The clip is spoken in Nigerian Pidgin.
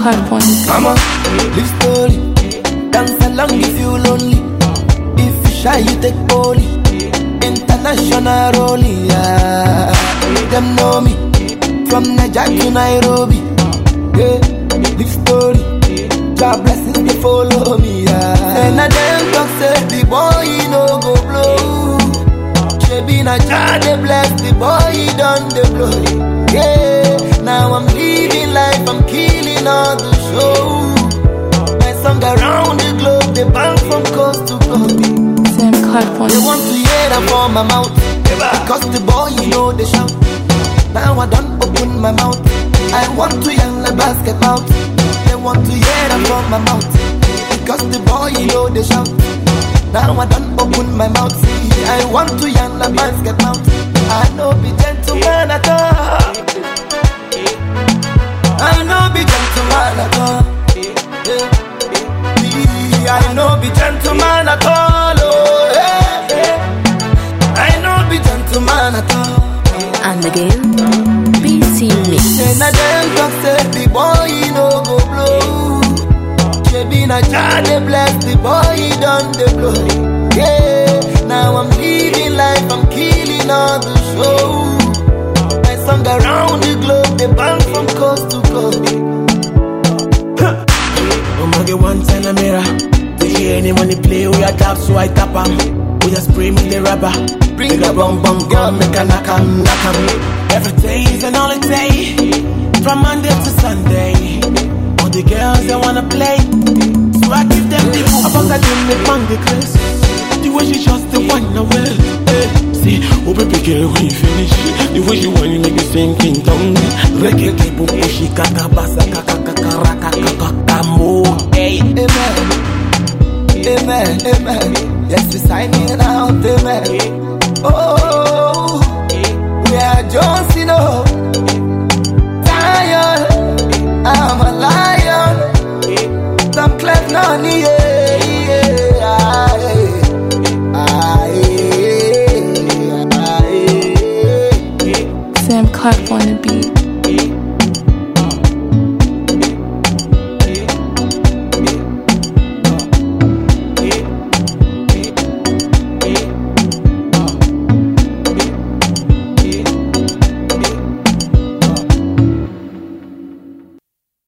Hardpoint. Mama, live story. Dance along if you lonely. If you shy, you take holy. International rolling, yeah. Them know me from Niger to Nairobi. Yeah, live story. God blessings they follow me, yeah. And I them talk say the boy he no go blow. She be na child they bless the boy he done the blow. Yeah, now I'm living life, I'm killing all the show. My song around the globe, they bang from coast to coast. They want to hear them from my mouth, because the boy you know they shout. Now I don't open my mouth, I want to yell the basket out. They want to hear them from my mouth, because the boy you know they shout. Now I don't open my mouth, see, I want to yell the basket out. I know be gentleman at all, I know be gentleman at all, yeah. I know be gentleman at all, oh, yeah, yeah. I know be gentleman at all. And again, BC Mix. And I them talk say the boy he no go blow. She be na child they bless the boy he done the blow. Yeah, now I'm living life, I'm killing all the show. My song around the globe, they bang from coast to coast. I'ma get one time a mirror. To hear any money play, we a tap, so I tap 'em. We just spray me the rubber. Bring the bum bum girl, make a knock 'em, knock 'em. Every day is an holiday, from Monday to Sunday. All the girls they wanna play, so I give them the move. About that them make man the grace. The way she just the wine away. See, oh baby girl when you finish, the way she want you make me sing King Kong. Reggae keep pushi kaka basa kaka kaka raka kaka kamo. Hey, amen, amen, amen. Yes, we signing out, amen. Oh, we are just, you know.